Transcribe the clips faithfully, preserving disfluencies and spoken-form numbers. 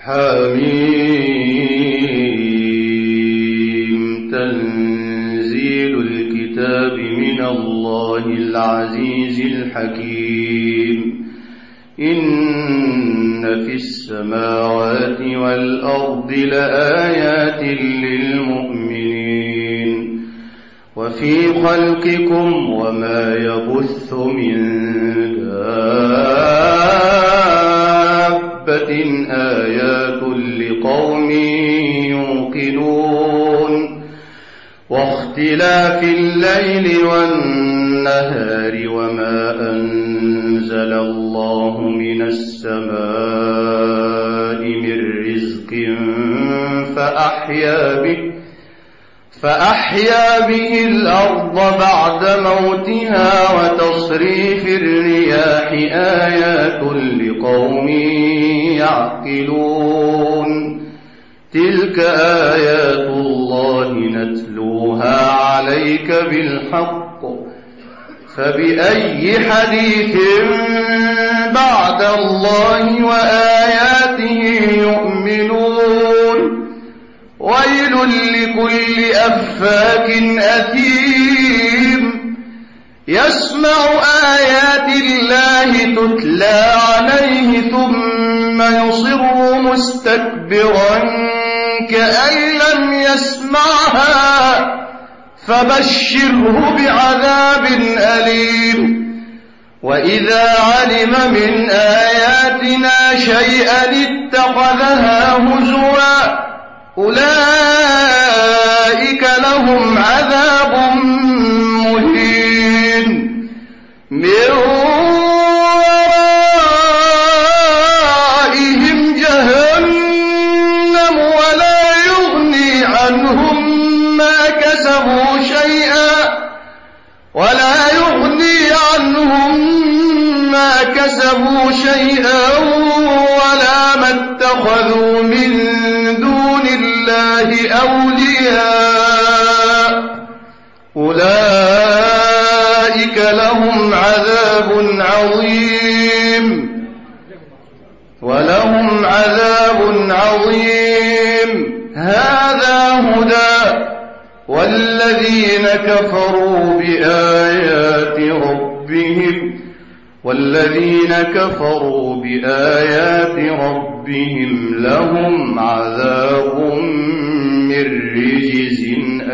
حميم تنزيل الكتاب من الله العزيز الحكيم إن في السماوات والأرض لآيات للمؤمنين وفي خلقكم وما يبث من دابة آيات لقوم يوقنون واختلاف الليل والنهار وما أنزل الله من السماء من رزق فأحيا به فأحيا به الأرض بعد موتها وتصريف الرياح آيات لقوم يعقلون تلك آيات الله نتلوها عليك بالحق فبأي حديث بعد الله وآياته يؤمنون ويل لكل أفاك أثيم يسمع آيات الله تتلى عليه ثم يصر مستكبرا كأن لم يسمعها فبشره بعذاب أليم وإذا علم من آياتنا شيئا اتخذها هزوا أولئك لهم عذاب مهين من ورائهم جهنم ولا يغني عنهم ما كسبوا شيئا ولا يغني عنهم ما كسبوا شيئا ولا ما اتخذوا من دون الله أولياء أولئك لهم عذاب عظيم ولهم عذاب عظيم هذا هدى والذين كفروا بآيات ربهم والذين كفروا بآيات ربهم لهم عذاب من رجز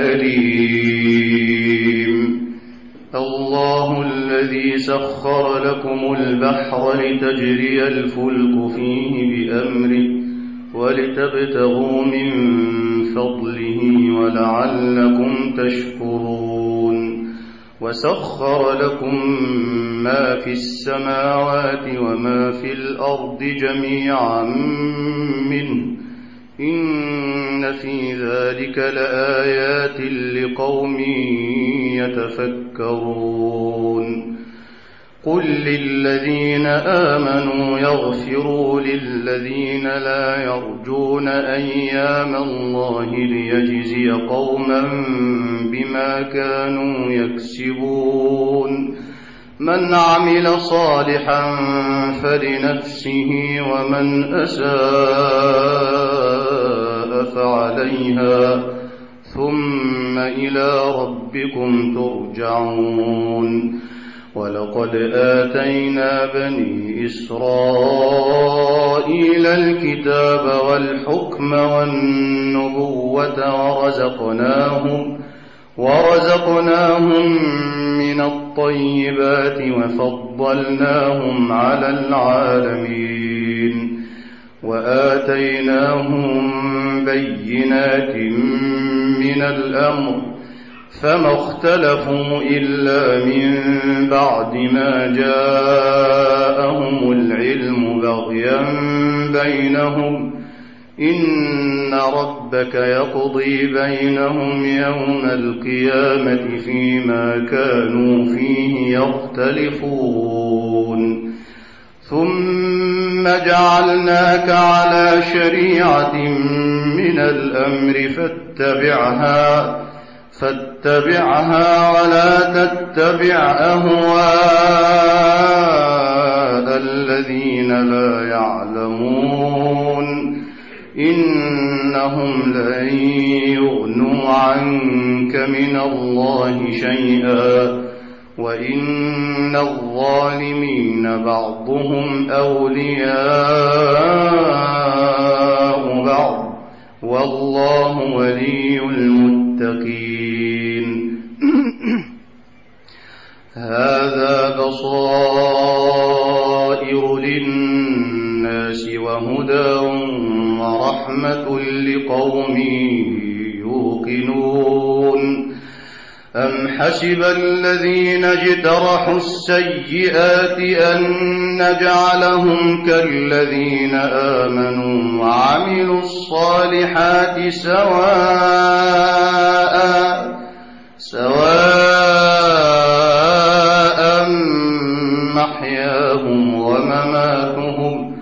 أليم الله الذي سخر لكم البحر لتجري الفلك فيه بأمره ولتبتغوا من فضله ولعلكم تشكرون وسخر لكم ما في السماوات وما في الأرض جميعا منه إن في ذلك لآيات لقوم يتفكرون قل للذين آمنوا يغفروا للذين لا يرجون أيام الله ليجزي قوما بما كانوا يكسبون من عمل صالحا فلنفسه ومن أساء فعليها ثم إلى ربكم ترجعون ولقد آتينا بني إسرائيل الكتاب والحكم والنبوة ورزقناهم ورزقناهم من الطيبات وفضلناهم على العالمين وآتيناهم بينات من الأمر فما اختلفوا إلا من بعد ما جاءهم العلم بغيا بينهم إن ربك يقضي بينهم يوم القيامة فيما كانوا فيه يختلفون ثم جعلناك على شريعة من الأمر فاتبعها فاتبعها ولا تتبع أهواء الذين لا يعلمون إنهم لن يغنوا عنك من الله شيئا وإن الظالمين بعضهم أولياء بعض والله ولي المتقين. هذا بصائر للناس وهدى ورحمة لقوم يوقنون. أم حسب الذين اجترحوا السيئات أن نجعلهم كالذين آمنوا وعملوا الصالحات سواء سواء محياهم ومماتهم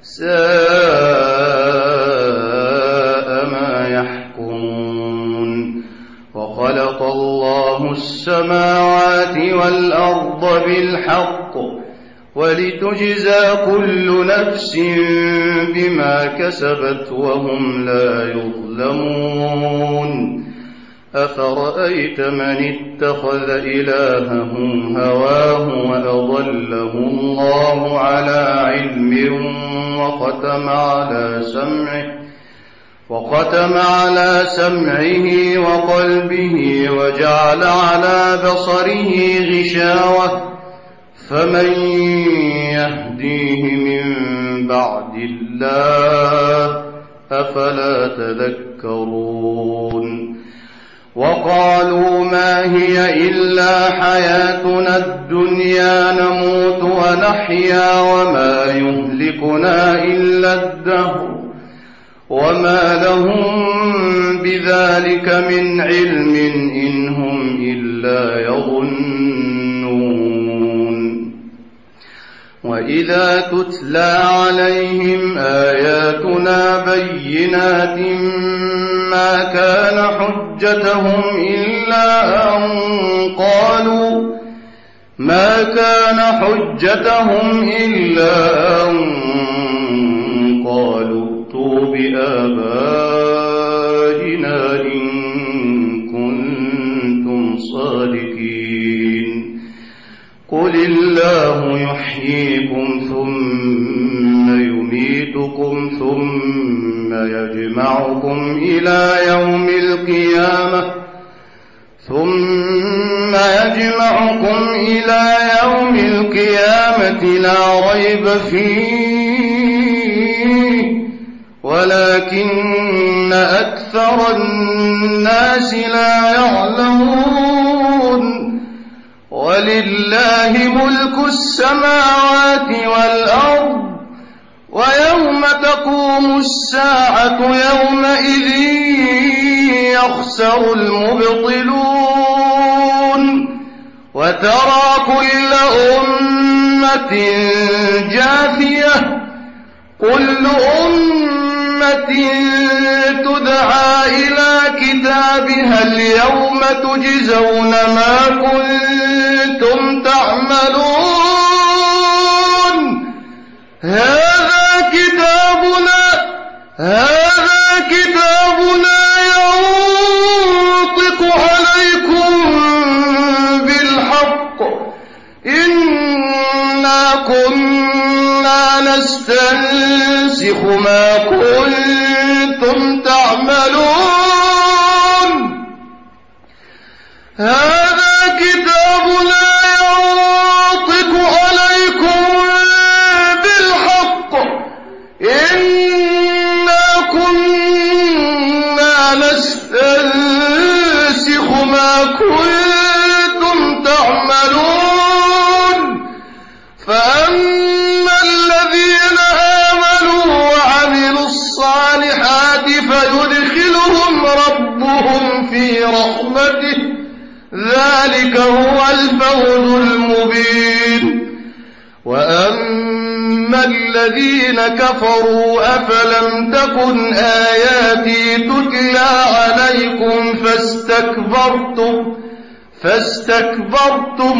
ساء ما يحكمون. وخلق الله السماوات والأرض بالحق ولتجزى كل نفس بما كسبت وهم لا يظلمون. أفرأيت من اتخذ إلهه هواه وأضله الله على علم وختم على سمعه وختم على سمعه وقلبه وجعل على بصره غشاوة فمن يهديه من بعد الله أفلا تذكرون. وقالوا ما هي إلا حياتنا الدنيا نموت ونحيا وما يهلكنا إلا الدهر وما لهم بذلك من علم إن هم إلا يظنون. وإذا تتلى عليهم آياتنا بينات ما كان حجتهم إلا أن قالوا ما كان حجتهم إلا أن قالوا ائتوا بآبائنا إن كنتم صادقين. قل الله يحييكم ثم يميتكم ثم يجمعكم إلى يوم القيامة ثم يجمعكم إلى يوم القيامة لا ريب فيه ولكن أكثر الناس لا يعلمون. ولله ملك السماوات والأرض ويوم تقوم الساعة يومئذ يخسر المبطلون. وترى كل أمة جاثية كل أمة تدعى إلى كتابها اليوم تجزون ما كنتم تعملون. هذا كتابنا هذا كتابنا ينطق عليكم بالحق إنا كنا نستنسخ ما كنتم تعملون. هذا كتابنا ينطق عليكم بالحق إنا كنا نستنسخ ما كنتم تعملون. فأما الذين آمنوا وعملوا الصالحات فيدخلهم ربهم في رحمته ذلك هو الفوز المبين. وأما الذين كفروا أفلم تكن آياتي تتلى عليكم فاستكبرتم فاستكبرتم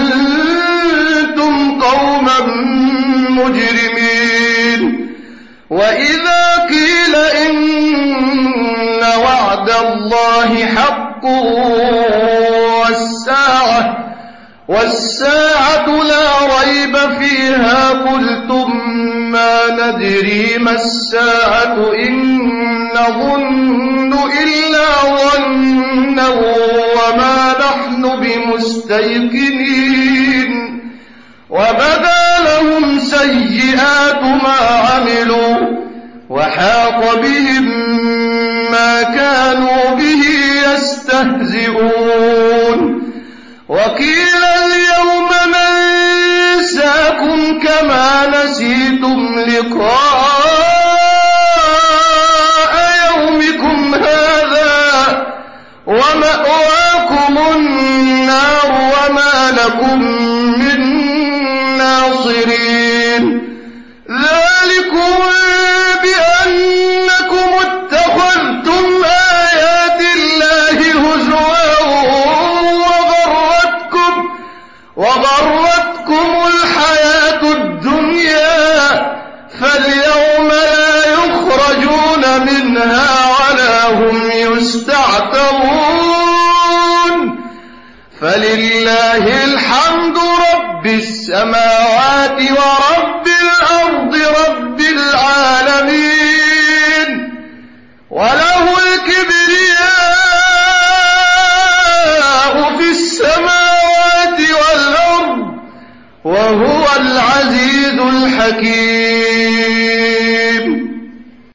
وكنتم قوما مجرمين. وإذا قيل إن وعد الله حق والساعة, والساعة لا ريب فيها قلتم ما ندري ما الساعة إن نظن إلا ظنا وما نحن بمستيقنين وبدا لهم سيئات ما عملوا وحاق بهم ما كانوا به يستهزئون وقيل اليوم ننساكم كما نسيتم لقاء يومكم هذا ومأواكم النار وما لكم من ناصرين ذلكم بأنكم اتخذتم آيات الله هزوا وغرتكم, وغرتكم الحياة الدنيا فاليوم لا يخرجون منها ولا هم يستعتبون فلله الحمد رب السماوات ورب الأرض رب العالمين وله الكبرياء